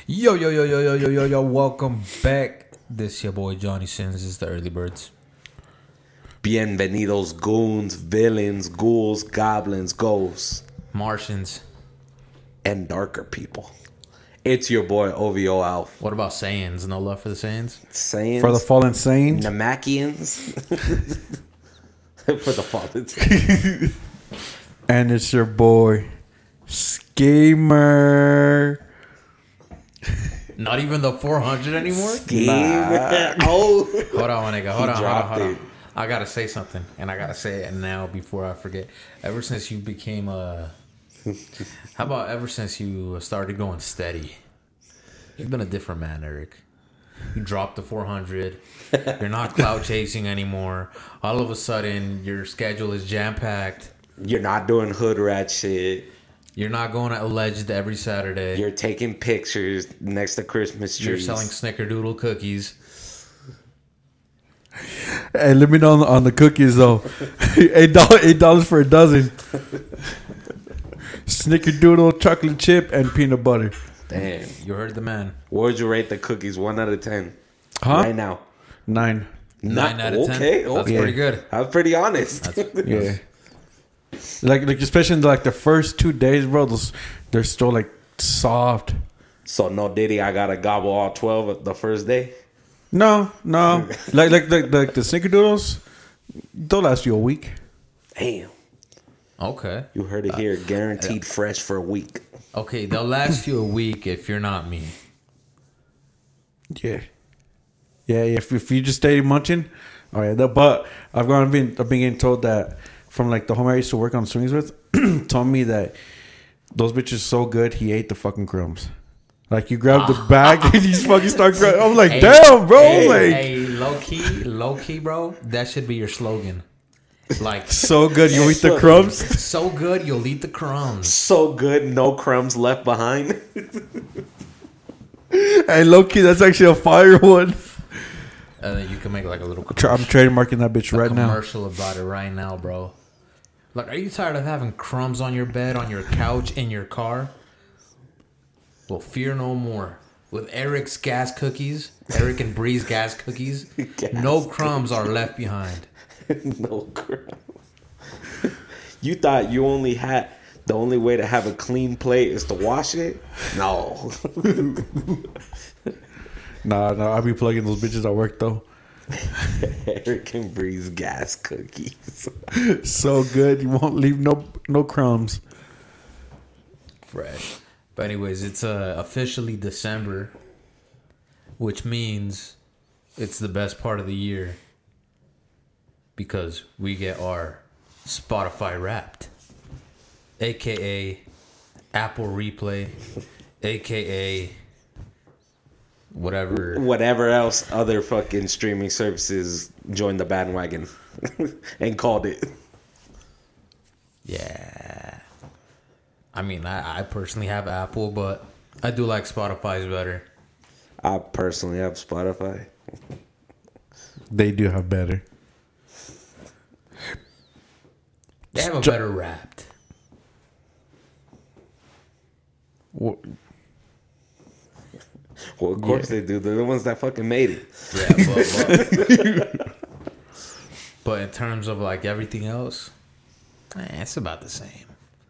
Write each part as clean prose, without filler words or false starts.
Yo, yo, yo, yo, yo, yo, yo, yo, welcome back. This your boy Johnny Sins. This is the Early Birds. Bienvenidos, goons, villains, ghouls, goblins, ghosts, Martians. and darker people. It's your boy OVO Alf. What about Saiyans? No love for the Saiyans? Saiyans, For the fallen Saiyans. Namakians. For the fallen Saiyans. And it's your boy, Schemer. Not even the 400 anymore? Oh. Hold on, nigga. Hold dropped on. it. I gotta say something, and I gotta say it now before I forget. Ever since you became how about ever since you started going steady? You've been a different man, Eric. You dropped the 400. You're not cloud chasing anymore. All of a sudden, your schedule is jam packed. You're not doing hood rat shit. You're not going to Alleged every Saturday. You're taking pictures next to Christmas trees. You're selling snickerdoodle cookies. Hey, let me know on the cookies though. $8 for a dozen. Snickerdoodle, chocolate chip, and peanut butter. Damn. You heard the man. What would you rate the cookies 1 out of 10? Huh? Right now. 9. 9 out of 10. Okay. That's pretty good. I'm pretty honest. Yeah. Like especially in the first 2 days, bro. They're still like soft. So no Diddy, I gotta gobble all 12 the first day. No. like the snickerdoodles, they'll last you a week. Damn. Okay. You heard it here. Guaranteed fresh for a week. Okay, they'll last you a week if you're not me. Yeah. If you just stay munching, oh yeah. But I've been getting told that from like the home I used to work on swings with, told me that those bitches so good he ate the fucking crumbs. Like you grab the bag and you fucking start crying. I'm like, damn, bro. Hey, low key, bro. That should be your slogan. Like So good, you eat the crumbs. so good, you'll eat the crumbs. So good, no crumbs left behind. Hey, low key, that's actually a fire one. And then you can make like a little I'm trademarking that bitch right now. commercial about it right now, bro. Like, are you tired of having crumbs on your bed, on your couch, in your car? Well, fear no more. With Eric's gas cookies, Eric and Bree's gas cookies, no crumbs are left behind. No crumbs. You thought you only had the only way to have a clean plate is to wash it? No. Nah, I'll be plugging those bitches at work though. Eric and Bree's gas cookies. So good, you won't leave no crumbs. Fresh. But anyways, it's officially December, which means it's the best part of the year because we get our Spotify Wrapped, aka Apple Replay, aka Whatever else other fucking streaming services joined the bandwagon and called it. Yeah. I mean, I personally have Apple, but I do like Spotify's better. I personally have Spotify. They do have better. They have a better Wrapped. Well, of course they do. They're the ones that fucking made it. Yeah, but in terms of like everything else, it's about the same.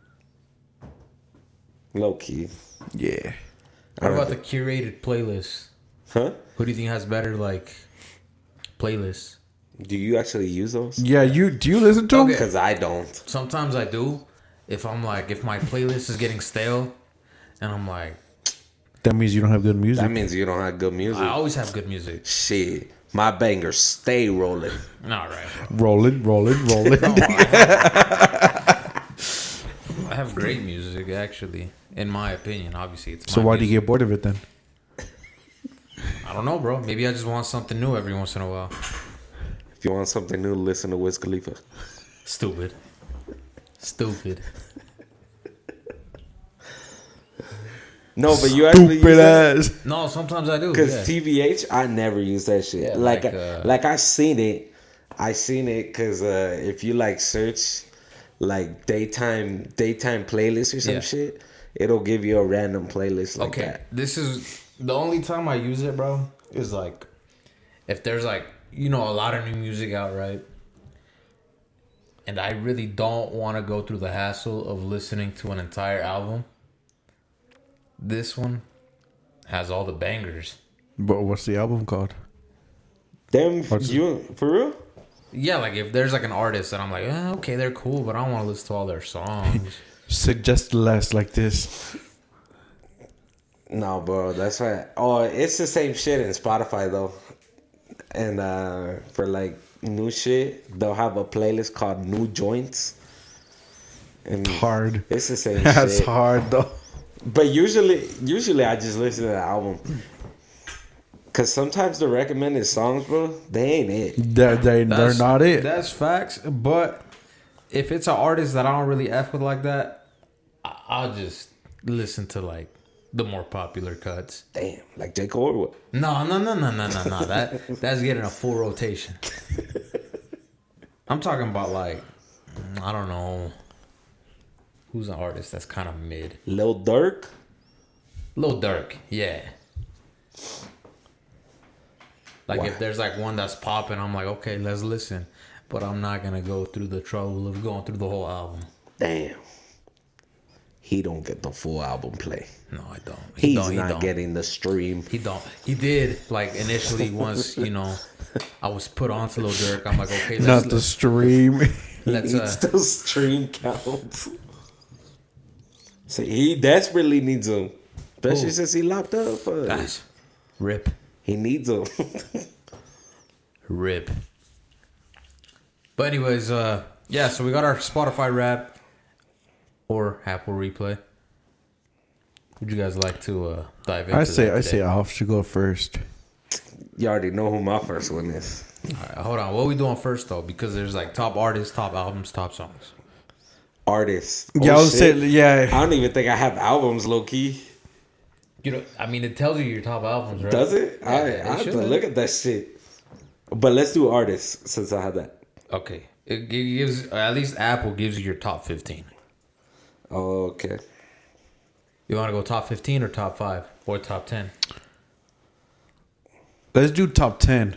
Low key. Yeah. What about the curated playlists? Huh? Who do you think has better like playlists? Do you actually use those? Yeah, do you listen to them? Okay. Because I don't. Sometimes I do. If my playlist is getting stale, and I'm like, That means you don't have good music. That means you don't have good music. I always have good music. Shit. My bangers stay rolling. All right. Rolling. I have great music, actually. In my opinion, obviously, it's So my why do music. you get bored of it then? I don't know, bro. Maybe I just want something new every once in a while. If you want something new, listen to Wiz Khalifa. Stupid. No, but you actually use Stupid that? ass. No, sometimes I do. Because Yeah. TVH, I never use that shit. Yeah, like like, I seen it. I seen it because if you like search like daytime playlist or some Yeah. shit, it'll give you a random playlist like Okay, that. this is the only time I use it, bro. Is like if there's like a lot of new music out, right? And I really don't want to go through the hassle of listening to an entire album. This one has all the bangers. But what's the album called? Damn, you for real? Yeah, like if there's like an artist that I'm like, okay, they're cool, but I don't want to listen to all their songs. Suggest less like this. No, bro, that's right. Oh, it's the same shit in Spotify though. And for like new shit, they'll have a playlist called New Joints. And Hard. it's the same That's shit. hard though. But usually I just listen to the album. Cause sometimes the recommended songs, bro, they ain't it. They're not it. That's facts. But if it's an artist that I don't really F with like that, I'll just listen to like the more popular cuts. Damn, like J. Cole or what? No. That's getting a full rotation. I'm talking about like, I don't know. Who's an artist that's kind of mid? Lil Durk? Lil Durk, yeah. Like Why? if there's like one that's popping, I'm like, okay, let's listen. But I'm not gonna go through the trouble of going through the whole album. Damn. He don't get the full album play. No, I don't. He's don't, not getting the stream. He don't. He did like initially once I was put onto Lil Durk. I'm like, okay, Not the stream. let's Needs those stream counts. So he desperately needs them. Especially Who? since he locked up. guys, rip, He needs them. rip. But anyways, yeah. So we got our Spotify Wrap or Apple Replay. Would you guys like to dive into? I say today? Alf should go first. You already know who my first one is. All right, hold on. What are we doing first though? Because there's like top artists, top albums, top songs. Artists. Yeah, I would say I yeah. don't even think I have albums, low key. I mean, it tells you your top albums, right? Does it? Yeah, I it have to should. look at that shit. But let's do artists since I have that. Okay, it gives at least Apple gives you your top 15. Oh, okay. You want to go top 15 or top 5 or top 10? Let's do top 10.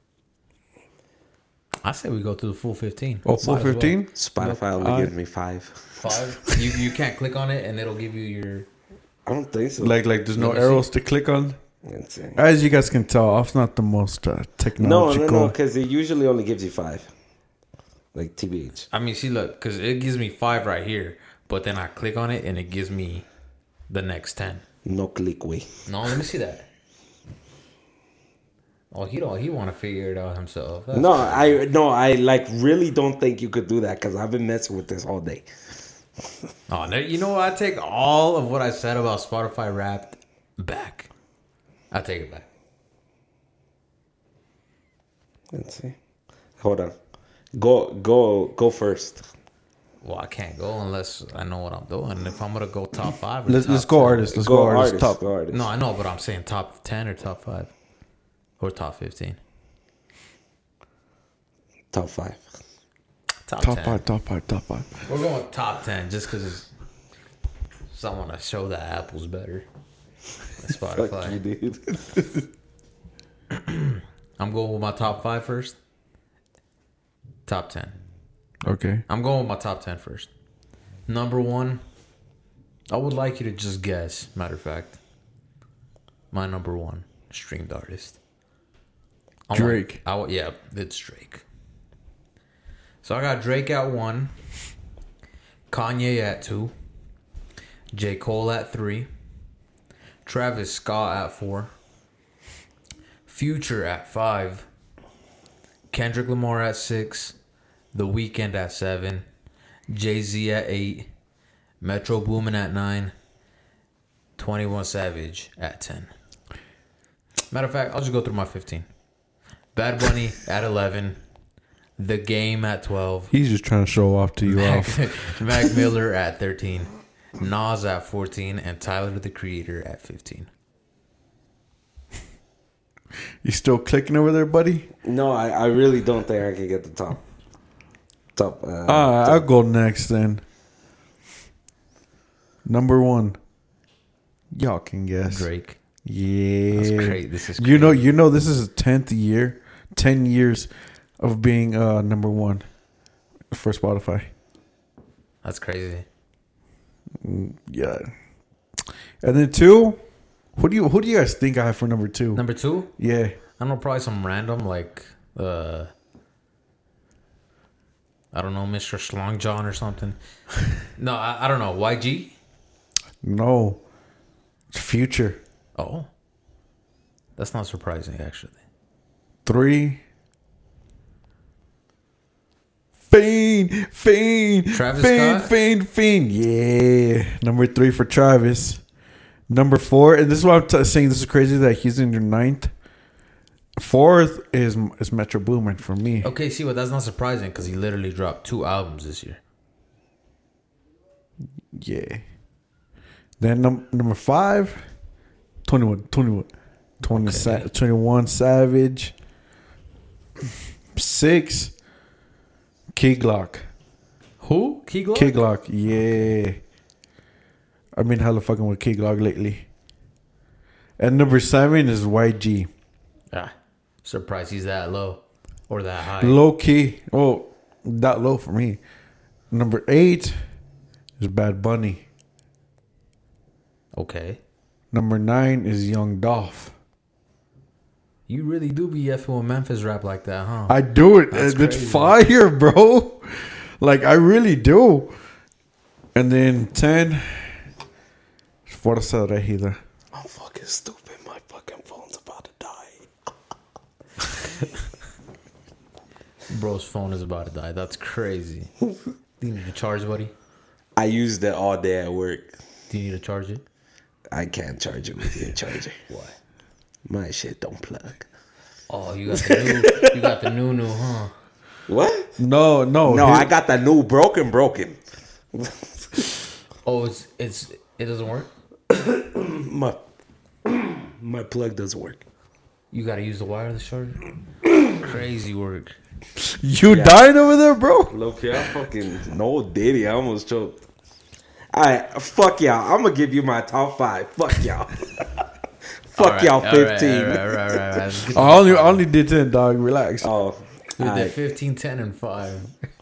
I say we go to the full 15. Oh, full Might as well. 15? Spotify only gives me 5. 5. You can't click on it and it'll give you your. I don't think so. Like there's no Let me see. arrows to click on. Let's see. As you guys can tell, Alf's not the most technological. No, because it usually only gives you 5. Like TBH. I mean, see, look, because it gives me 5 right here, but then I click on it and it gives me the next 10. No click way. No, let me see that. Oh, he want to figure it out himself. That's No, I like really don't think you could do that because I've been messing with this all day. Oh, no, you know what? I take all of what I said about Spotify Wrapped back. I take it back. Let's see. Hold on. Go first. Well, I can't go unless I know what I'm doing. If I'm gonna go top 5, or Let's top go 10. artists. Let's go artists. Top. Go artist. No, I know, but I'm saying top 10 or top 5 or top 15. Top 5. Top Top 10. 5. Top 5. Top 5. We're going top 10 just because I want to show that Apple's better than Fuck you, Spotify. dude. I'm going with my top 5 first. Top 10. Okay. I'm going with my top 10 first. Number 1, I would like you to just guess. Matter of fact, my number 1 streamed artist. Drake. Yeah, it's Drake. So I got Drake at 1, Kanye at 2, J. Cole at 3, Travis Scott at 4, Future at 5, Kendrick Lamar at 6, The Weeknd at 7, Jay-Z at 8, Metro Boomin at 9, 21 Savage at 10. Matter of fact, I'll just go through my 15. Bad Bunny at 11, The Game at 12, He's just trying to show off to you, Alf. Mac Miller at 13, Nas at 14, and Tyler the Creator at 15. You still clicking over there, buddy? No, I really don't think I can get the top. I'll go next then. Number 1. Y'all can guess. Drake. Yeah. That's great. This is You know this is his 10th year. 10 years of being number 1 for Spotify. That's crazy. Yeah. And then 2, who do you guys think I have for number 2? Number 2? Yeah. I don't know, probably some random like I don't know, Mr. Schlong John or something. No, I don't know. YG? No. It's Future. Oh. That's not surprising actually. 3. Fiend. Travis Fiend, Scott? Fiend. Yeah. Number 3 for Travis. Number 4, and this is why I'm saying this is crazy that he's in your 9th. 4th is Metro Boomin for me. Okay, see, but that's not surprising because he literally dropped 2 albums this year. Yeah. Then number 5, 21. 21 Savage. 6, Key Glock. Who? Key Glock? Key Glock, yeah. I've been hella fucking with Key Glock lately. And number 7 is YG. Ah, surprised he's that low or that high. Low key. Oh, that low for me. Number 8 is Bad Bunny. Okay. Number 9 is Young Dolph. You really do be effing with Memphis rap like that, huh? I do it. That's It's crazy. fire, bro. Like, I really do. And then 10, Fuerza Regida. I'm fucking stupid. My fucking phone's about to die. Bro's phone is about to die. That's crazy. Do you need to charge, buddy? I used it all day at work. Do you need to charge it? I can't charge it with your charger. Why? My shit don't plug. Oh, you got the new, you got the new, huh? What? No. No, I got the new broken. Oh, it doesn't work. My plug doesn't work. You got to use the wireless charger. Crazy work. You dying over there, bro? Look, I fucking no Diddy. I almost choked. Alright, fuck y'all. I'm gonna give you my top 5. Fuck y'all. Fuck y'all 15. All right. I only did 10, dog. Relax. Oh, We did alright. 15, 10, and 5.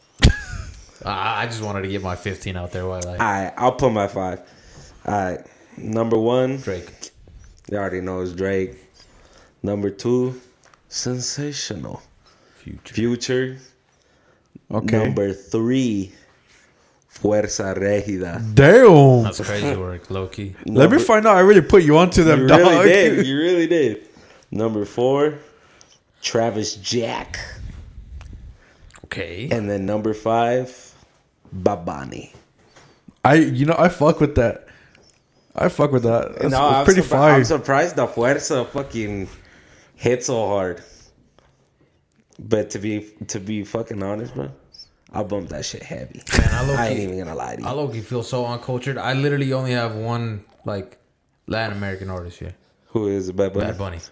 I just wanted to get my 15 out there. Why, like Alright, I'll put my 5. Alright. Number 1, Drake. you already know it's Drake. Number 2, Sensational. Future. Okay. Number 3, Fuerza Regida. Damn. That's crazy work, low key. Let me find out. I really put you onto them, You dog. really did. You really did. Number 4, Travis Jack. Okay. And then number 5, Babani. I fuck with that. It's I'm pretty fire. I'm surprised the Fuerza fucking hit so hard. But to be fucking honest, bro, I bumped that shit heavy. Man, I ain't even gonna lie to you. I low-key feel so uncultured. I literally only have one like Latin American artist here. Who is Bad Bunny? Bad Bunny.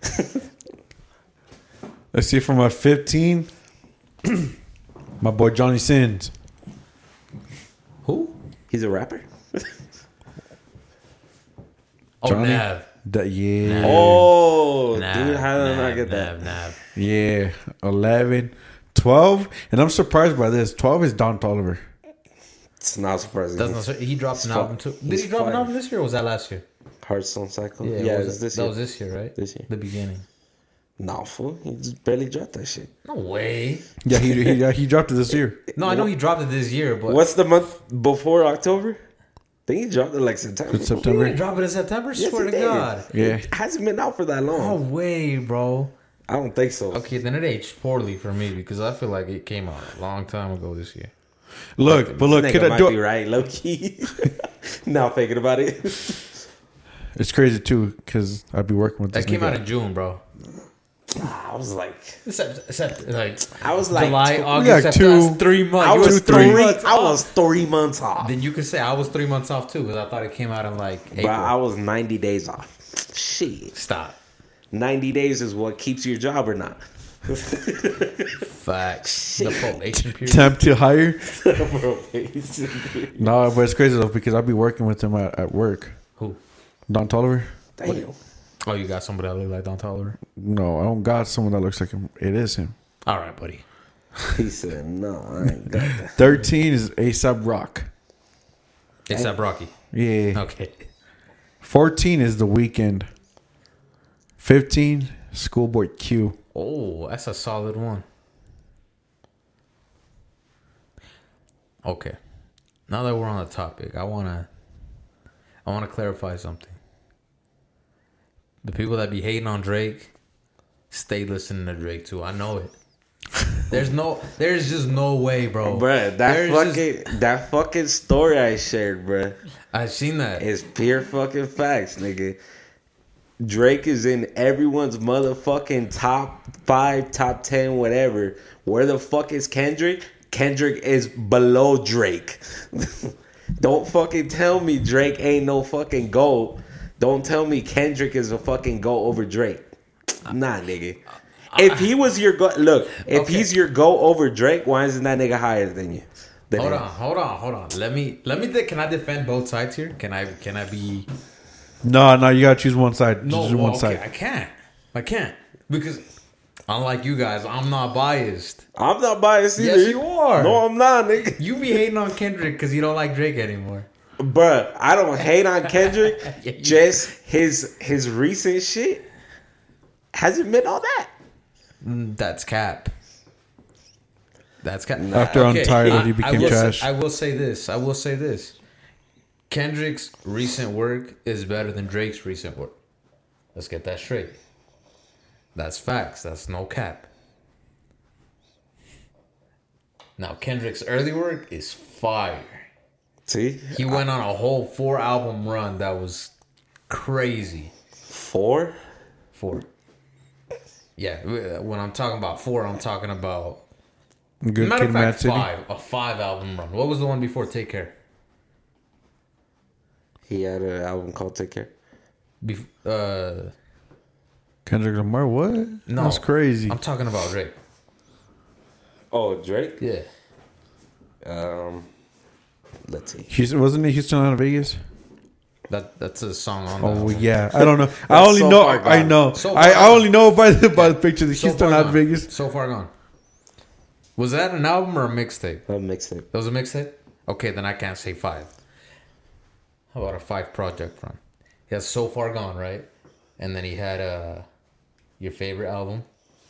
Let's see from my 15. My boy Johnny Sins. Who? He's a rapper. Oh, Johnny? Nav. Yeah. Oh, Nav, dude, how did I not get Nav, that? Nav. Yeah. 11. 12. And I'm surprised by this. 12 is Don Toliver. It's not surprising. That's not, he dropped an He's album fu- too. Did he's he drop an fire. album this year or was that last year? Hearthstone Cycle. Yeah, it it's was, this that year. was this year, right? This year. The beginning. No, fool. He just barely dropped that shit. No way. Yeah, he dropped it this year. No, I know he dropped it this year, but What's the month before October? I think he dropped it like September. It's he September. didn't drop it in September. Yes, Swear he to did. God. Yeah. It hasn't been out for that long. No way, bro. I don't think so. Okay, then it aged poorly for me because I feel like it came out a long time ago this year. Look, but look, Nigga kid, might be right, low key. Now thinking about it. it's crazy too because I'd be working with this That came nigga. out in June, bro. I was like, Like I was like, July, tw- August, like September. two- That's 3 months. I You was were 3 3. I was 3 months off. Then you could say I was 3 months off too because I thought it came out in like April. But I was 90 days off. Shit. Stop. 90 days is what keeps your job or not. Facts. The probation period. Temp to hire. Probation. No, but it's crazy though because I'll be working with him at work. Who? Don Tolliver. Damn. Oh, you got somebody that look like Don Tolliver? No, I don't got someone that looks like him. It is him. All right, buddy. He said, no, I ain't got that. 13 is ASAP Rock. ASAP Rocky. Yeah. Okay. 14 is The Weeknd. 15, Schoolboy Q. Oh, that's a solid one. Okay. Now that we're on the topic, I wanna clarify something. The people that be hating on Drake, stay listening to Drake too. I know it. There's just no way, bro. Bruh, that fucking story I shared, bruh, I've seen that. is pure fucking facts, nigga. Drake is in everyone's motherfucking top 5, top 10, whatever. Where the fuck is Kendrick? Kendrick is below Drake. Don't fucking tell me Drake ain't no fucking GOAT. Don't tell me Kendrick is a fucking GOAT over Drake. Nah, nigga. If he was your GOAT, look, if Okay. he's your GOAT over Drake, why isn't that nigga higher than you? Hold on. Let me. Can I defend both sides here? Can I be? No, you gotta choose one side. No, Choose one okay, side. I can't because unlike you guys, I'm not biased. I'm not biased either. Yes, you are. No, I'm not, nigga. You be hating on Kendrick because you don't like Drake anymore. Bruh, I don't hate on Kendrick. Yeah, you- Just his recent shit hasn't been all that. That's cap. That's cap. After Untitled, he became will trash. I will say this. Kendrick's recent work is better than Drake's recent work. Let's get that straight. That's facts. That's no cap. Now, Kendrick's early work is fire. See? He went on a whole 4-album run that was crazy. 4? 4. Yeah, when I'm talking about 4, I'm talking about... Good Matter Kid, of Mad fact, City. 5. A 5-album run. What was the one before Take Care? He had an album called Take Care. Kendrick Lamar, what? No. That's crazy. I'm talking about Drake. Oh, Drake? Yeah. Let's see. Houston, wasn't it Houston out of Vegas? That's a song on Oh that. yeah, I don't know. I only so know. far gone. I know. So I far only know by the picture. The So Houston far out of gone. Vegas. So far gone. Was that an album or a mixtape? A mixtape. That was a mixtape? Okay, then I can't say 5. How about a 5 project run? He has So Far Gone, right? And then he had your favorite album.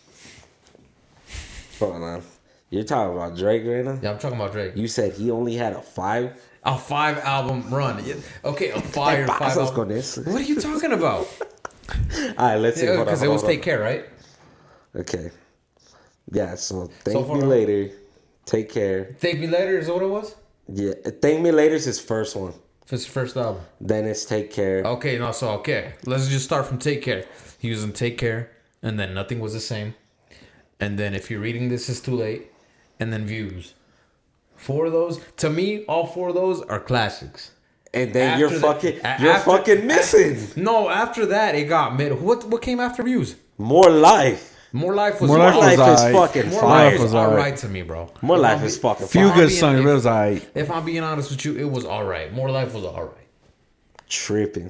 Hold on. You're talking about Drake right now? Yeah, I'm talking about Drake. You said he only had a 5? A 5-album run. Yeah, okay, a fire Te 5 pasas album. con eso. What are you talking about? Alright, let's see. Because it was Take Care, right? Okay. Yeah, so So Thank far Me gone. Later. Take Care. Thank Me Later is what it was? Yeah. Thank Me Later is his first one. His first album. Then it's Take Care. Okay, no, so okay. Let's just start from Take Care. He was in Take Care, and then Nothing Was the Same. And then If You're Reading This Is Too Late, and then Views. 4 of those, to me, all 4 of those are classics. And then After that- you're after- fucking missing. No, after that, it got mid. What came after Views? More Life. More Life was More More Life Life was is aight. fucking More fire. Life was was alright. alright to me, bro. More If Life I'm is be- fucking Few fire. good being- songs. if- But it was alright. If I'm being honest with you, it was alright. More Life was alright. Tripping.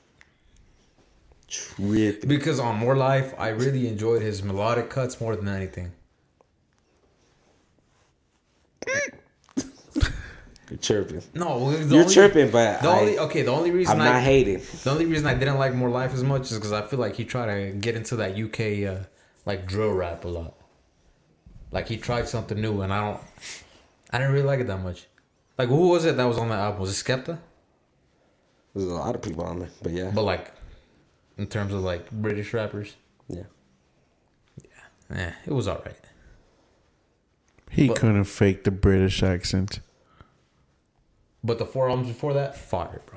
Because on More Life, I really enjoyed his melodic cuts more than anything. You're chirping. No, You're tripping, but the only reason I'm not hating. The only reason I didn't like More Life as much is because I feel like he tried to get into that UK like drill rap a lot. Like he tried something new, and I didn't really like it that much. Like who was it that was on that album? Was it Skepta? There's a lot of people on there, but yeah. But like, in terms of like British rappers, Yeah. it was alright. He But- couldn't fake the British accent. But the 4 albums before that, fire, bro.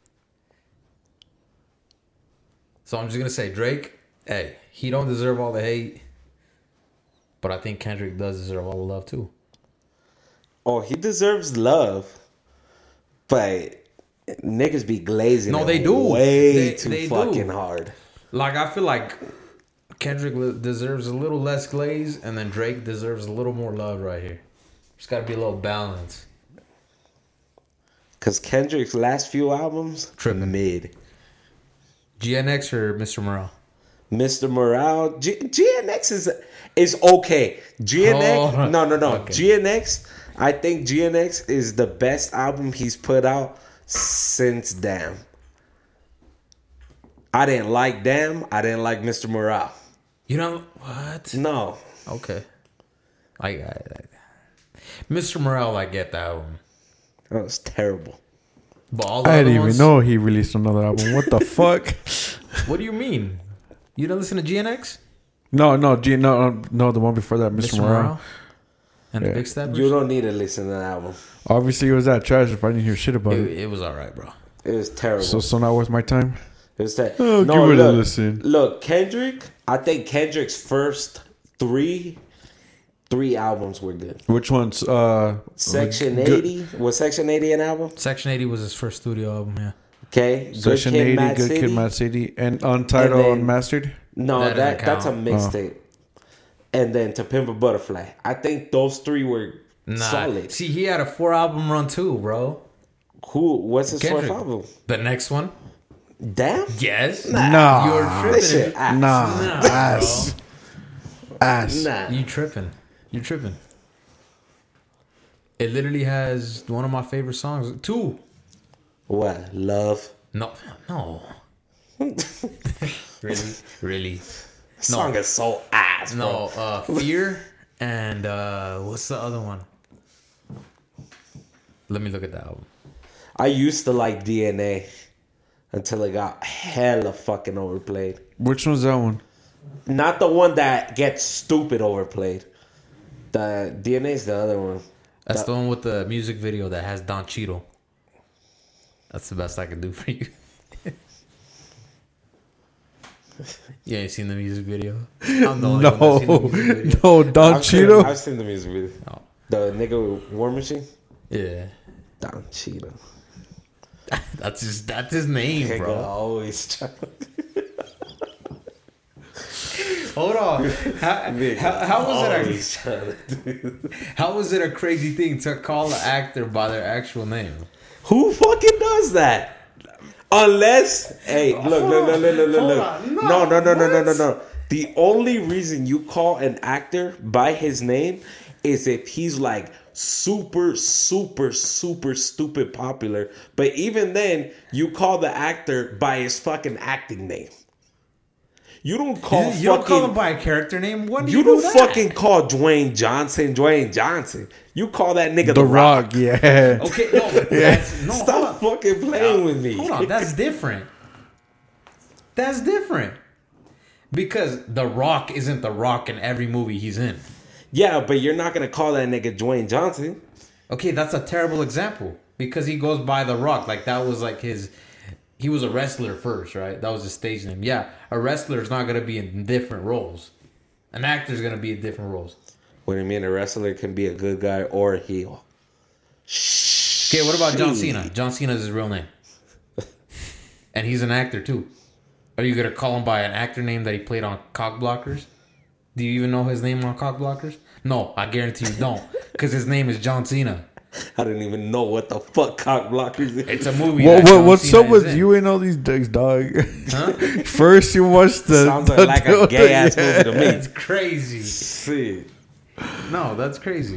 So I'm just gonna say Drake. Hey, he don't deserve all the hate, but I think Kendrick does deserve all the love too. Oh, he deserves love, but niggas be glazing. No, it they do. way They too do. fucking hard. Like I feel like deserves a little less glaze, and then Drake deserves a little more love right here. There's got to be a little balance. Because Kendrick's last few albums, mid. GNX or Mr. Morale? Mr. Morale, GNX is okay. GNX, no. Okay. GNX, I think GNX is the best album he's put out since Damn. I didn't like Damn. I didn't like Mr. Morale. You know what? No. Okay. I Mr. Morale, I get that one. That was terrible. But all the I other didn't even ones, know he released another album. What the fuck? What do you mean? You don't listen to GNX? No, the one before that, Mr. Morale. And Yeah. the Big Steppers? You don't need to listen to that album. Obviously, it was that trash if I didn't hear shit about it. It was alright, bro. It was terrible. So now was my time? It was terrible. Oh, No, give it a look, listen. Look, Kendrick, I think Kendrick's first three albums were good. Which ones? Section Good- 80. Was Section 80 an album? Section 80 was his first studio album, yeah. Okay. Section Good Kid, 80, Mad Good City. Kid, Mad City, and Untitled, And then- Unmastered. No, That doesn't that's a count. mixtape. And then To Pimp a Butterfly. I think those three were Nah. solid. See, he had a 4-album run too, bro. What's his Kendrick. fourth album? The next one? Damn. Yes. Nah. You're tripping. This shit ass. Nah, ass. Ass. Nah. You tripping. You're tripping. It literally has one of my favorite songs. 2. What? Love. No. Really? Song is so ass, bro. No, Fear and what's the other one? Let me look at the album. I used to like DNA until it got hella fucking overplayed. Which one's that one? Not the one that gets stupid overplayed. The DNA is the other one. That's the one with the music video that has Don Cheadle. That's the best I can do for you. You ain't seen the music video? I'm the only one that's seen the music video. No, Don Cheadle. I've seen the music video. Oh. The nigga with War Machine? Yeah. Don Cheadle. That's his name, Nigga bro. always try. Hold on. How was it a crazy thing to call an actor by their actual name? Who fucking does that? Unless, hey, look. No. The only reason you call an actor by his name is if he's like super stupid popular. But even then, you call the actor by his fucking acting name. You don't call You don't call him by a character name. When do you don't do that? fucking call Dwayne Johnson. You call that nigga The Rock, yeah. Okay, no, that's, no. Stop fucking playing with me. Hold on, that's different. That's different. Because The Rock isn't The Rock in every movie he's in. Yeah, but you're not gonna call that nigga Dwayne Johnson. Okay, that's a terrible example. Because he goes by The Rock. Like, that was like his... He was a wrestler first, right? That was his stage name. Yeah, a wrestler is not going to be in different roles. An actor is going to be in different roles. What do you mean a wrestler can be a good guy or a heel? Okay, what about John Cena? John Cena is his real name. And he's an actor, too. Are you going to call him by an actor name that he played on Cock Blockers? Do you even know his name on Cock Blockers? No, I guarantee you don't. Because his name is John Cena. I didn't even know what the fuck Cock Blockers is. It's a movie. that John What's Cena up with is in. you and all these dicks, dog? Huh? First, you watched the. Sounds like a gay ass movie to me. That's crazy. See. No, that's crazy.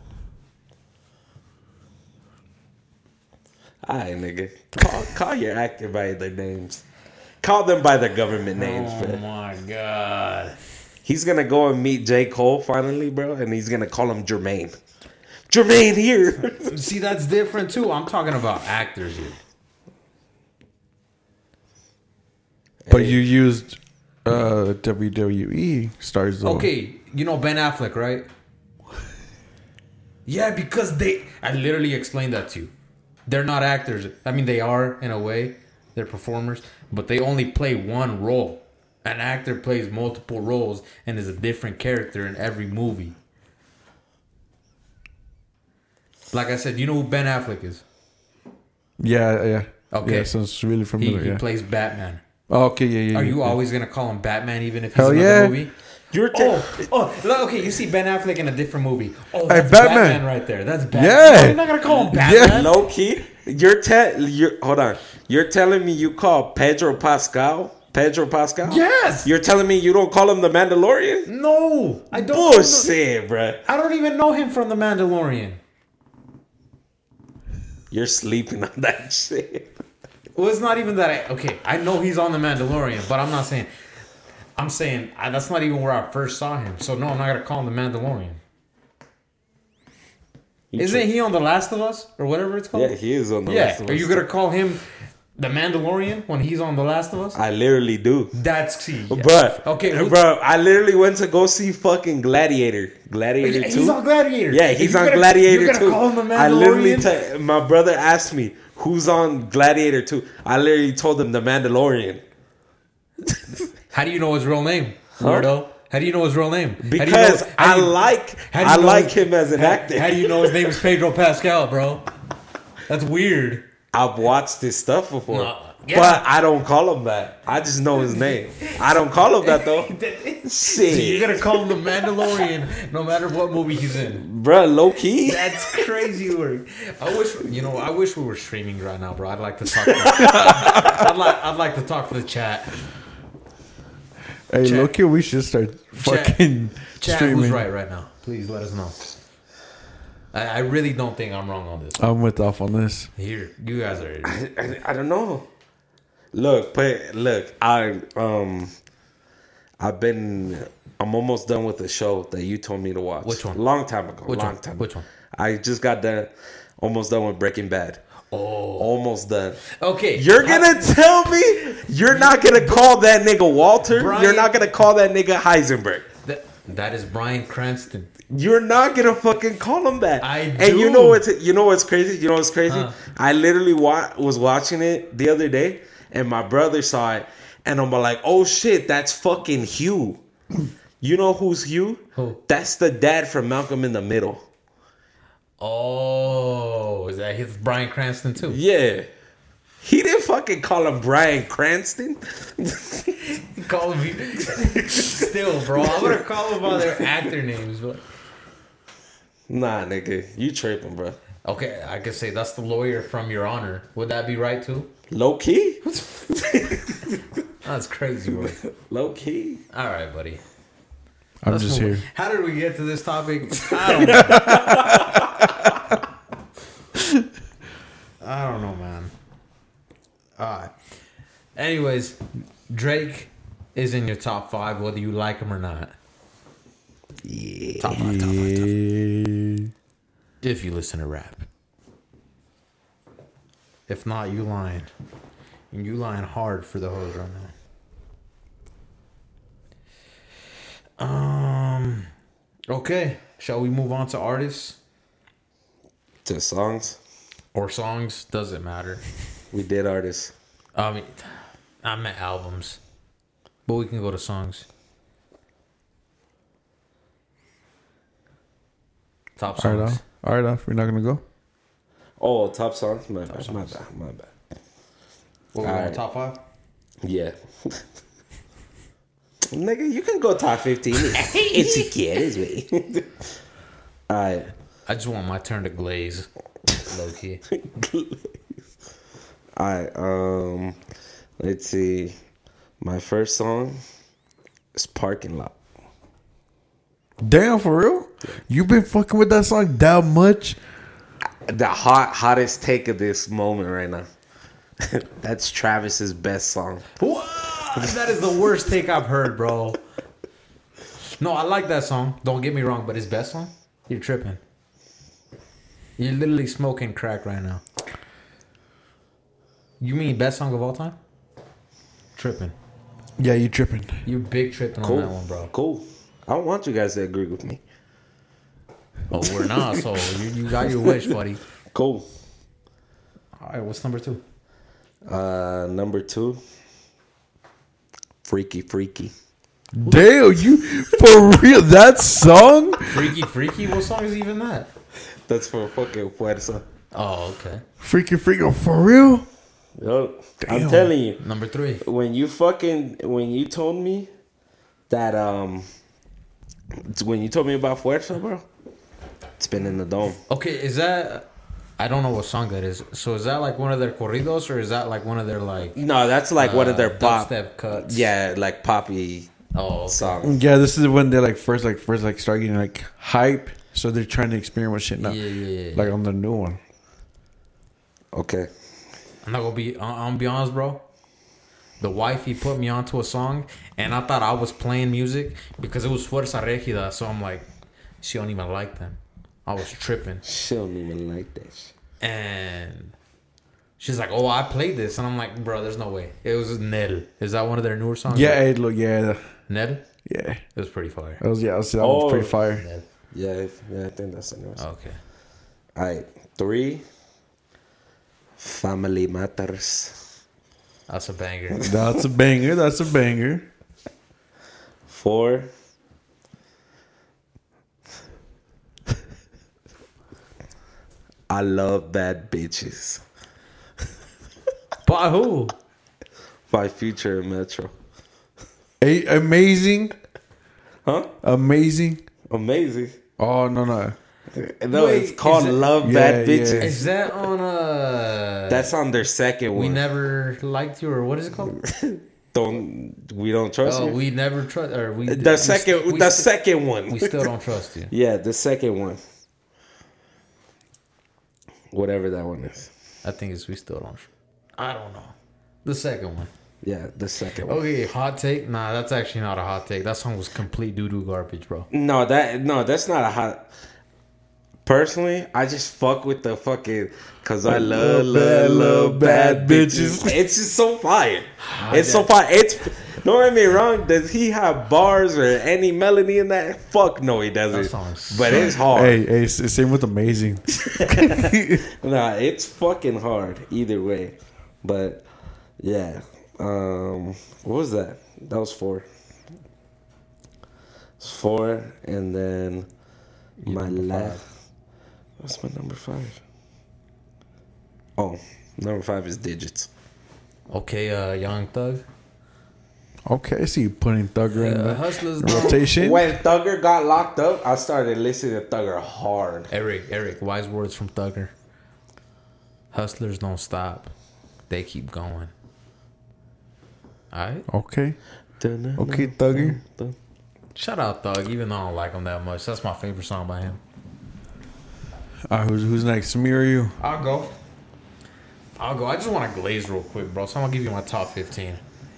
Alright, nigga. Call your actor by their names. Call them by their government names, Oh bro. my god. He's gonna go and meet J. Cole finally, bro, and he's gonna call him Jermaine. Jermaine here. See, that's different too. I'm talking about actors here. But you used WWE stars, though. Okay, you know Ben Affleck, right? Yeah, because I literally explained that to you. They're not actors. I mean, they are in a way. They're performers, but they only play one role. An actor plays multiple roles and is a different character in every movie. Like I said, you know who Ben Affleck is? Yeah. Okay. Yeah, sounds really He familiar. Yeah. plays Batman. Oh, okay, yeah. Are yeah, you yeah. always gonna call him Batman even if he's Hell in yeah. another movie? Okay. You see Ben Affleck in a different movie. Oh, Hey, that's Batman. Batman right there. That's Batman. Yeah. You're not gonna call him Batman. Low key, hold on. You're telling me you call Pedro Pascal? Yes. You're telling me you don't call him the Mandalorian? No, I don't. Bullshit, bruh. I don't even know him from The Mandalorian. You're sleeping on that shit. Well, it's not even that. I know he's on The Mandalorian, but I'm not saying. I'm saying that's not even where I first saw him. So no, I'm not gonna call him The Mandalorian. Isn't he on The Last of Us or whatever it's called? Yeah, he is on The Last of Us. Are you gonna call him The Mandalorian when he's on The Last of Us? I literally do. That's see, yeah. Bruh. Okay, Bruh, I literally went to go see fucking Gladiator. Gladiator 2. He's on Gladiator. Yeah, he's on You're Gladiator gonna 2. call him The I literally, Mandalorian? my brother asked me, who's on Gladiator 2? I literally told him The Mandalorian. How do you know his real name, Weirdo? How do you know his real name? Because I like him as an actor. How do you know his name is Pedro Pascal, bro? That's weird. I've watched his stuff before. Yeah. But I don't call him that. I just know his name. I don't call him that though. Shit. So you're gonna call him The Mandalorian no matter what movie he's in. Bruh, low key. That's crazy work. I wish we were streaming right now, bro. I'd like to talk. I'd like to talk to the chat. Hey, Chat. look here, we should start fucking Chat, streaming. who's right now? Please let us know. I really don't think I'm wrong on this. I'm with off on this. Here, you guys are. I don't know. Look, I'm almost done with the show that you told me to watch. Which one? Long time ago. Which long one? time. Which one? I just got almost done with Breaking Bad. Oh, Almost done. okay. You're gonna tell me you're not gonna call that nigga Walter? Brian- You're not gonna call that nigga Heisenberg? That is Bryan Cranston. You're not gonna fucking call him that. I And do. you know what's crazy? You know what's crazy? Huh. I literally was watching it the other day, and my brother saw it, and I'm like, "Oh shit, that's fucking Hugh." You know who's Hugh? Who? That's the dad from Malcolm in the Middle. Oh, is that his Bryan Cranston too? Yeah. He didn't fucking call him Bryan Cranston. Call him still, bro. I'm gonna call him by their actor names, but Nah, nigga, you tripping, bro. okay, I could say that's the lawyer from Your Honor. Would that be right too? Low key? That's crazy, bro. Low key. All right, buddy. I'm Let's just move here. on. How did we get to this topic? I don't know. I don't know, man. Alright. Anyways, Drake is in your top 5, whether you like him or not. Yeah. Top 5, top 5, top 5. If you listen to rap. If not, you lying. And you lying hard for the hoes right now. Okay. Shall we move on to artists To songs. or songs? Doesn't matter. We did artists. I mean, I meant albums, but we can go to songs. Top All right, songs. all right, we're not gonna go. Oh, top songs? My bad. My bad. What we All going right. top 5? Yeah. Nigga, you can go top 15 if you quieres, güey. Alright. I just want my turn to glaze, low key. Alright, let's see. My first song is Parking Lot. Damn, for real? You been fucking with that song that much? The hottest take of this moment right now. That's Travis's best song. What? That is the worst take I've heard, bro. No, I like that song. Don't get me wrong, but his best song? You're tripping. You're literally smoking crack right now. You mean best song of all time? Tripping. Yeah, you tripping. You big tripping Cool. on that one, bro. Cool. I don't want you guys to agree with me. Oh, we're not, so you got your wish, buddy. Cool. All right, what's number 2? Number 2. Freaky Freaky. Damn, you for real? That song? Freaky Freaky? What song is even that? That's for fucking Fuerza. Oh, okay. Freaky, for real? Yo, I'm Damn. telling you, Number 3. when you told me that when you told me about Fuerza, bro, it's been in the dome. Okay, is that... I don't know what song that is. So is that like one of their corridos or is that like one of their like... No, that's like one of their pop. dubstep cuts? Yeah, like poppy Oh, okay. songs. Yeah, this is when they're like first start getting like hype. So they're trying to experiment with shit now. Yeah. Like on the new one. Okay. I'm not gonna be... I'm gonna be honest, bro. The wifey put me onto a song and I thought I was playing music because it was Fuerza Regida. So I'm like, she don't even like them. I was tripping. She don't even like that shit. And she's like, "Oh, I played this," and I'm like, "Bro, there's no way." It was Nel. Is that one of their newer songs? Yeah, it look yeah. Nel. Yeah. It was pretty fire. That was that was pretty fire. Nel. Yeah, I think that's the newest. Okay. All right, 3. Family Matters. That's a banger. That's a banger. That's a banger. 4. I love bad bitches. By who? By Future and Metro. Amazing. Huh? Amazing. Amazing. Oh no. No, Wait, it's called is it- Love Yeah, Bad Bitches. Is that on That's on their second We one. Never Liked You, or what is it called? We don't trust Oh, you. we never trust, or we The second, we the st- second one. We still don't trust you. Yeah, the second one. Whatever that one is. I think it's we still don't. I don't know. The second one. Yeah, the second one. Okay, hot take. Nah, that's actually not a hot take. That song was complete doo doo garbage, bro. No, that's not a hot. Personally, I just fuck with the fucking cause I love bad bitches. It's just so fire. It's so fire. It's don't get me wrong. Does he have bars or any melody in that? Fuck no, he doesn't. That song But it's hard. Hey, same with Amazing. Nah, it's fucking hard either way. But yeah, what was that? That was 4. It's 4, and then my last. What's my number 5? Oh, number 5 is Digits. Okay, Young Thug. Okay, I see you putting Thugger in the Hustlers. rotation. When Thugger got locked up, I started listening to Thugger hard. Eric, wise words from Thugger. Hustlers don't stop. They keep going. Alright? Okay, Thugger. Shout out Thug, even though I don't like him that much. That's my favorite song by him. Who's next? Me or you? I'll go. I just want to glaze real quick, bro. So I'm gonna give you my top 15.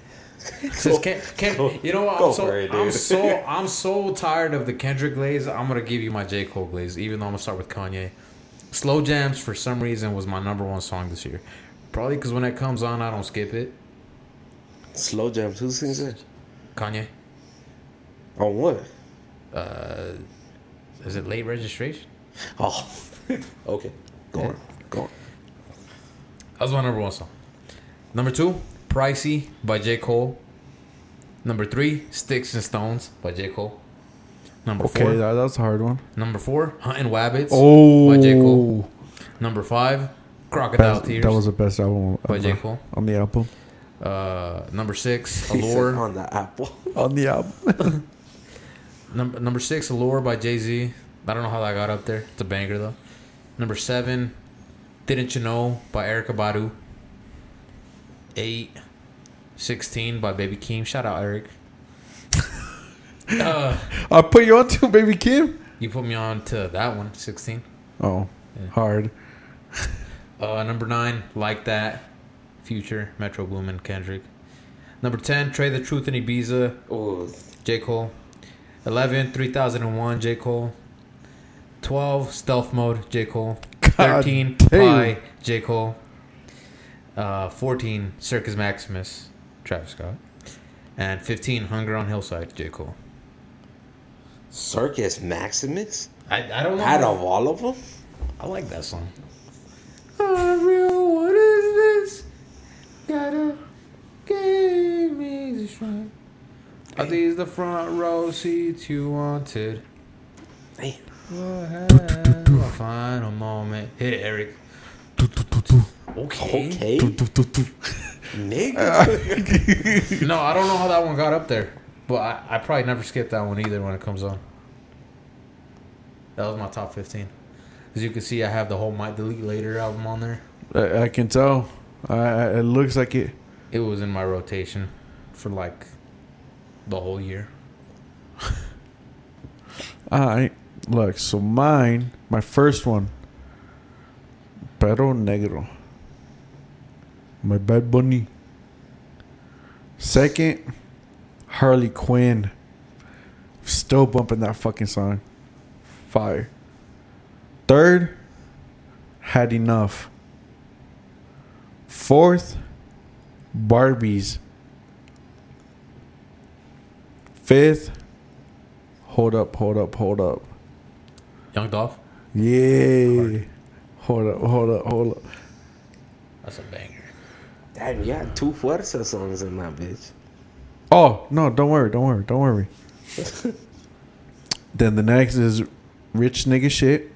You know what? I'm so tired of the Kendrick glaze. I'm gonna give you my J. Cole glaze, even though I'm gonna start with Kanye. Slow Jams for some reason was my number 1 song this year. Probably because when it comes on, I don't skip it. Slow Jams. Who sings it? Kanye. On what? Is it Late Registration? Oh, okay. Go on. That was my number 1 song. Number 2, Pricey by J. Cole. Number 3, Sticks and Stones by J. Cole. Number 4, that's a hard one. Number 4, Hunting Wabbits Oh, by J. Cole. Number 5, Crocodile Tears that was the best album by J. Cole. on the album. Number 6, He said Allure. on the Apple. On the album. Number 6, Allure by Jay-Z. I don't know how that got up there. It's a banger though. Number 7, Didn't You Know by Erykah Badu. 8, 16 by Baby Keem. Shout out Eric. I put you on to Baby Kim. You put me on to that one, 16. Oh, hard. Number 9, Like That, Future, Metro Boomin, Kendrick. Number 10, Trey the Truth and Ibiza, Oh, J. Cole. 11, 3001, J. Cole. 12, Stealth Mode, J. Cole. 13, damn. Pie, J. Cole. 14, Circus Maximus, Travis Scott. And 15, Hunger on Hillside, J. Cole. Circus Maximus? I don't know. Out of all of them? I like that song. Real, what is this? Gotta give me the strength. Are these the front row seats you wanted? Damn. We'll have a final moment. Hit it, Eric. Okay. Okay, Tu, tu, tu, tu. nigga. No, I don't know how that one got up there, but I probably never skip that one either when it comes on. That was my top 15. As you can see, I have the whole Might Delete Later album on there. I can tell. It looks like it. It was in my rotation for like the whole year. Alright. Look, so my first one, Perro Negro. My Bad Bunny. Second, Harley Quinn. Still bumping that fucking song. Fire. Third, Had Enough. Fourth, Barbies. Fifth, Hold Up. Young Dolph? Yeah. Hold up. That's a banger. Damn, you had 2 Fuerza songs in that bitch. Oh, no, don't worry. Then the next is Rich Nigga Shit.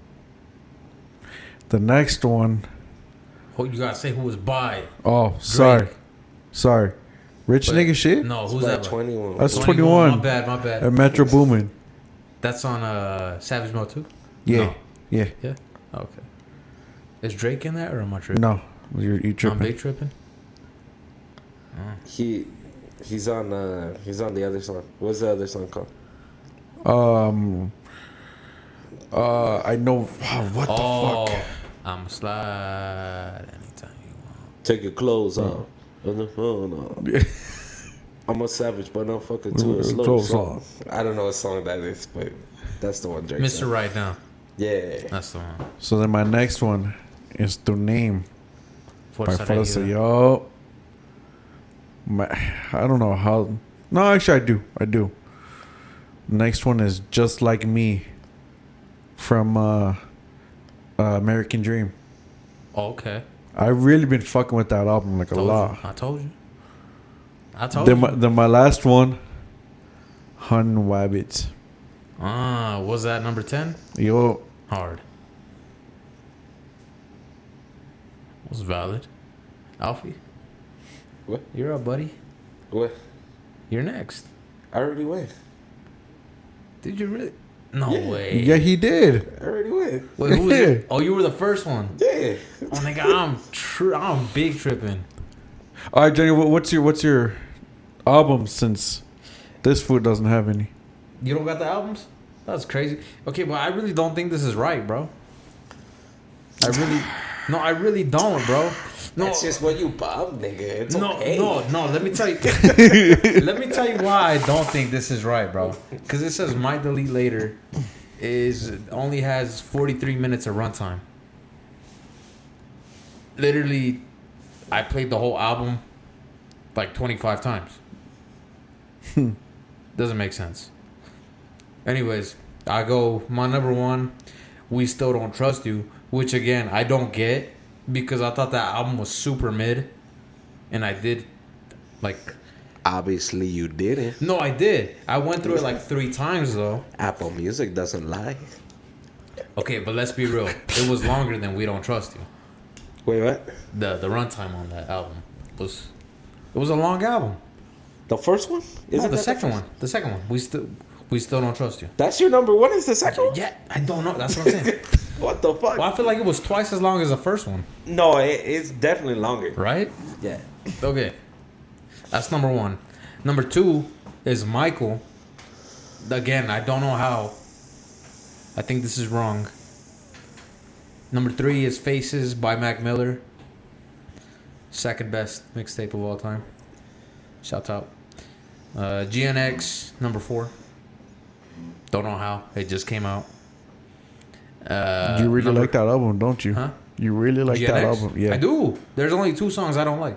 The next one, Oh, you gotta say who was by. oh, sorry. Rich But- Nigga Shit? No, who's By that? by? 21. That's 21. My bad. And Metro Boomin. That's on Savage Mode 2? Yeah. No. Yeah. Yeah? Okay. Is Drake in that or am I tripping? No. You I'm tripping. big tripping? He's on the other song. What's the other song called? I know. What the fuck? I'm a slide anytime you want. Take your clothes off. On the phone off. I'm a savage, but I'm fucking to a slow Clothes song. off. I don't know what song that is, but that's the one Drake Mr. said. Right Now. Yeah. That's the one. So then my next one is Tu Name by Fuerza Fuerza. Regida. Yo. I don't know how. No, actually, I do. Next one is Just Like Me from American Dream. Oh, okay. I've really been fucking with that album like a lot. I told you. Then my last one, Hun Wabbits. Was that number 10? Yo, Hard. Was valid. Alfie, What? you're up, buddy. What? You're next. I already went. Did you really? No Yeah. way. yeah, he did. I already went. Wait, who was it? Oh, you were the first one. Yeah. Oh, nigga, I'm big tripping. All right, Jenny, what's your album since this food doesn't have any? You don't got the albums? That's crazy. Okay, but I really don't think this is right, bro. I really don't, bro. No, That's just what you bum, nigga. It's okay. no. Let me tell you. Let me tell you why I don't think this is right, bro. Because it says Might Delete Later only has 43 minutes of runtime. Literally, I played the whole album like 25 times. Doesn't make sense. Anyways, I go my number one. We Still Don't Trust You, which again I don't get. Because I thought that album was super mid. And I did, like... Obviously, you didn't. No, I did. I went through it like 3 times, though. Apple Music doesn't lie. Okay, but let's be real. It was longer than We Don't Trust You. Wait, what? The runtime on that album was... It was a long album. The first one? No, Isn't the that second first? one. The second one. We Still Don't Trust You. That's your number one? Is the second one? Yeah, I don't know. That's what I'm saying. What the fuck? Well, I feel like it was twice as long as the first one. No, it's definitely longer. Right? Yeah. Okay. That's number one. Number 2 is Michael. Again, I don't know how. I think this is wrong. Number 3 is Faces by Mac Miller. Second best mixtape of all time. Shout out. GNX, number 4. Don't know how. It just came out. You really like that album, don't you? Huh? You really like that GNX? album? Yeah. I do. There's only 2 songs I don't like.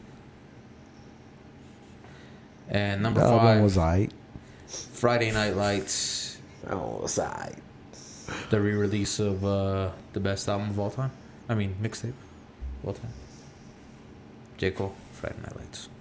And number That 5, album was aight. Friday Night Lights, Oh, side. the re-release of the best album of all time. I mean, mixtape of all time. J. Cole, Friday Night Lights.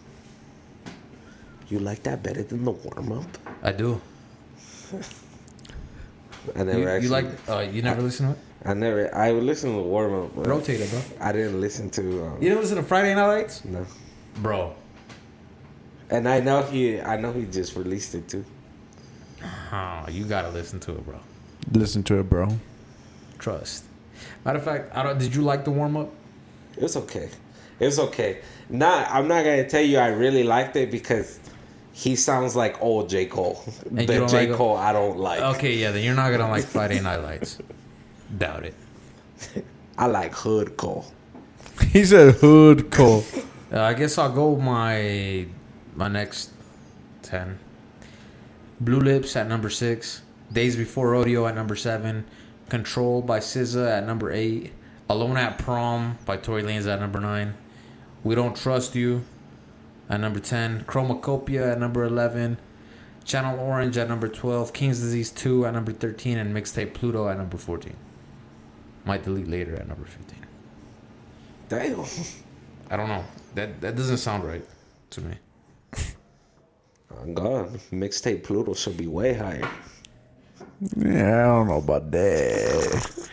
You like that better than the warm up? I do. I never You actually. like? You never listen to it? I would listen to warm up, but Rotate it, bro. I didn't listen to. You didn't listen to Friday Night Lights? No. Bro. And I know he just released it too. Oh, you gotta listen to it, bro. Listen to it, bro. Trust. Matter of fact, did you like the warm up? It was okay. It was okay. I'm not gonna tell you I really liked it because he sounds like old J. Cole. And The you don't J. like Cole I don't like. Okay, yeah, then you're not gonna like Friday Night Lights. Doubt it. I like Hood Cole. He said Hood Cole. I guess I'll go my next 10. Blue Lips at number 6. Days Before Rodeo at number 7. Control by SZA at number 8. Alone at Prom by Tory Lanez at number 9. We Don't Trust You at number 10. Chromacopia at number 11. Channel Orange at number 12. King's Disease 2 at number 13. And Mixtape Pluto at number 14. Might delete later at number 15. Damn. I don't know. That doesn't sound right to me. Oh God, Mixtape Pluto should be way higher. Yeah, I don't know about that.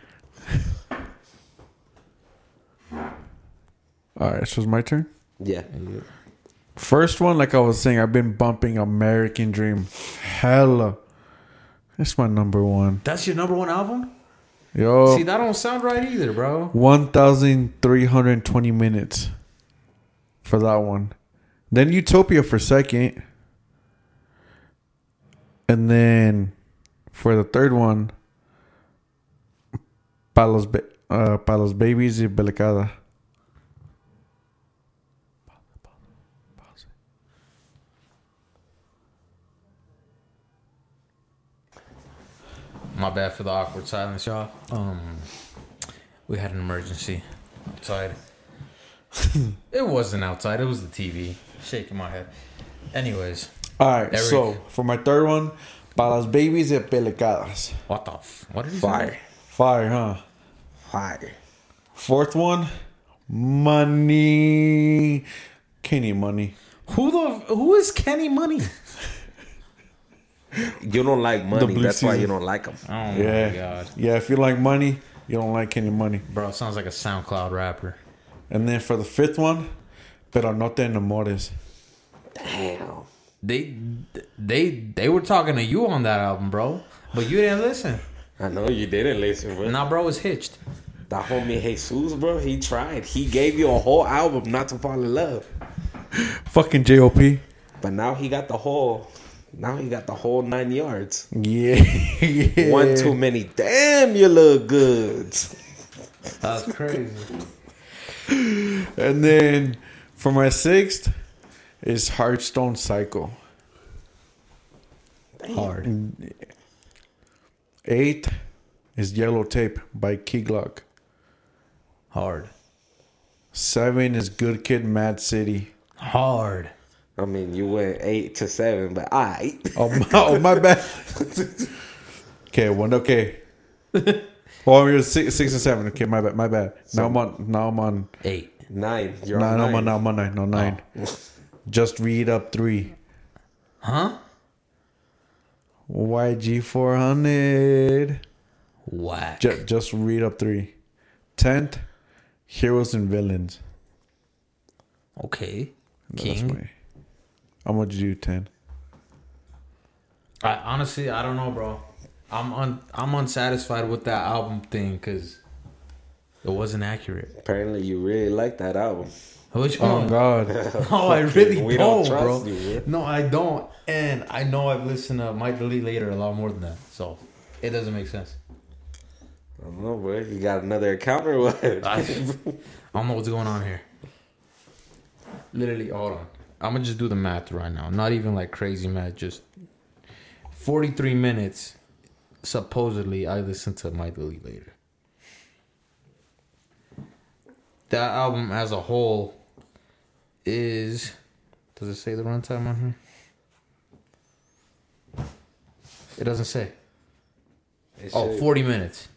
All right, so it's my turn. Yeah. First one, like I was saying, I've been bumping American Dream. Hella. It's my number one. That's your number one album? Yo. See, that don't sound right either, bro. 1,320 minutes for that one. Then Utopia for second. And then for the third one, Pa los Babies y Belicada. My bad for the awkward silence, y'all. We had an emergency outside. It wasn't outside. It was the TV. Shaking my head. Anyways. All right, Eric. so for my third one, Pa las Babies y Pelicadas. What did he Fire. say? Fire, huh? Fire. Fourth one, Money. Kenny Money. Who is Kenny Money? You don't like money. Blue That's why Season. you don't like him. Oh my Yeah. god. Yeah, if you like money, you don't like Kenny Money. Bro, sounds like a SoundCloud rapper. And then for the fifth one, Pero No Te Enamores. Damn. They were talking to you on that album, bro. But you didn't listen. I know you didn't listen, bro. Nah, bro was hitched. The homie Jesus, bro, he tried. He gave you a whole album not to fall in love. Fucking J.O.P. But now he got the whole 9 yards. Yeah. Yeah. One too many. Damn, you look good. That's crazy. And then for my sixth is Hearthstone Cycle. Hard. Eighth is Yellow Tape by Key Glock. Hard. 7 is Good Kid, Mad City. Hard. I mean, you went 8 to 7, but I. Oh, my bad. Okay, okay. Oh, you're 6 and 7. Okay, my bad. Now I'm on 8. 9. You're 9. on 9. I'm on 9. No, 9. Just Read Up 3. Huh? YG 400. Whack. Just Read Up 3. 10th, Heroes and Villains. Okay. That's King. I'm gonna do 10. Honestly, I don't know, bro. I'm unsatisfied with that album thing because it wasn't accurate. Apparently, you really like that album. Which Oh one? God. No, I really We don't, don't bro. trust you, No, I don't. And I know I've listened to Might Delete Later a lot more than that. So it doesn't make sense. I don't know, bro. You got another account or what? I don't know what's going on here. Literally, hold on. I'm going to just do the math right now. Not even like crazy math. Just 43 minutes. Supposedly, I listened to Might Delete Later. That album as a whole is... Does it say the runtime on here? It doesn't say. Oh, 40 minutes.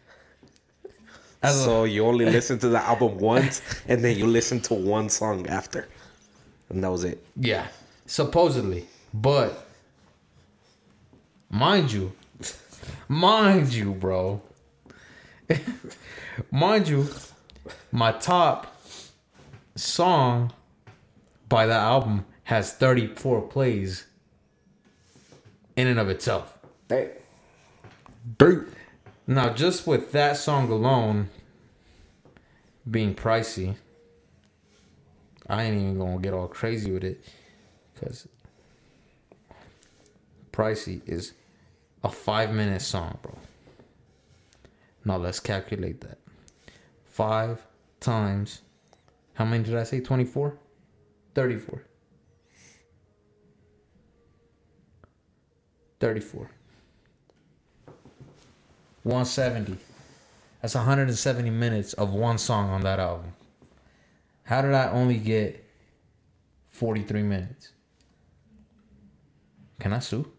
So you only listen to the album once, and then you listen to one song after, and that was it. Yeah, supposedly. But mind you, bro, Mind you, my top song by that album has 34 plays in and of itself. Hey, Dirt. Now, just with that song alone being pricey, I ain't even gonna get all crazy with it because pricey is a 5-minute song, bro. Now let's calculate that. 5 times, how many did I say? 24? 34. 34. 170. That's 170 minutes of one song on that album. How did I only get 43 minutes? Can I sue?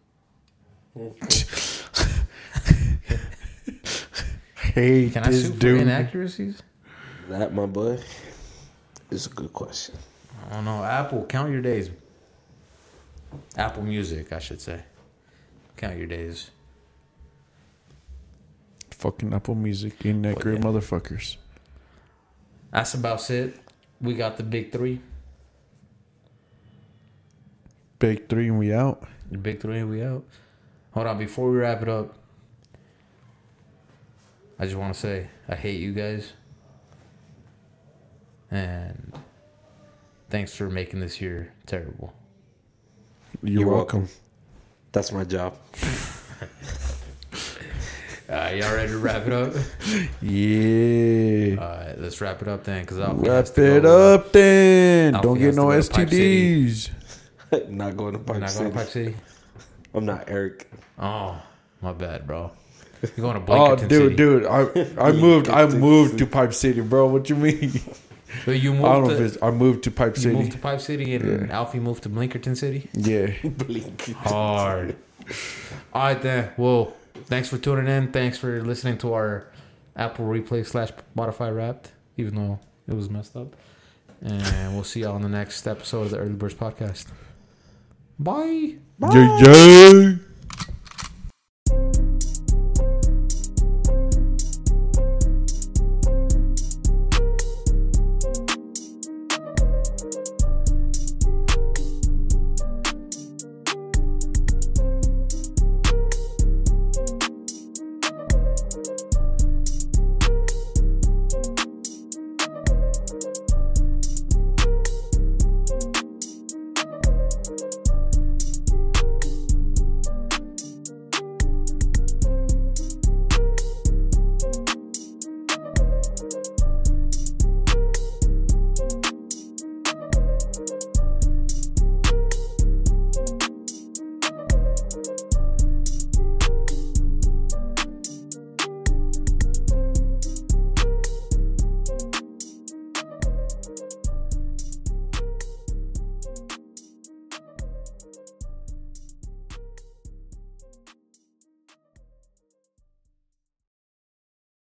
Hey, Can I this sue for dude. inaccuracies? that, my boy, is a good question. I don't know. Apple, count your days. Apple Music, I should say. Count your days. Fucking Apple Music, inaccurate Well, yeah. motherfuckers. That's about it. We got the big three. Big 3 and we out. The big three, we out. Hold on, before we wrap it up, I just want to say I hate you guys. And thanks for making this year terrible. You're welcome. That's my job. Y'all ready to wrap it up? Yeah. Alright, let's wrap it up then. Cause Wrap it up then. Alfie Don't has get no to go to Pipe City. STDs. Not going to Pipe Not City. going to Pipe City? I'm not Eric. Oh, my bad, bro. You're going to Oh, Blinkerton dude, City. dude. I moved to Pipe City, bro. What you mean? But you I don't moved know to, if it's. I moved to Pipe you City. moved to Pipe City and Alfie moved to Blinkerton City? Yeah. Blink. Hard. All right, then. Well, thanks for tuning in. Thanks for listening to our Apple Replay / Spotify Wrapped, even though it was messed up. And we'll see y'all on the next episode of the Early Birds Podcast. Bye. Yeah, yeah.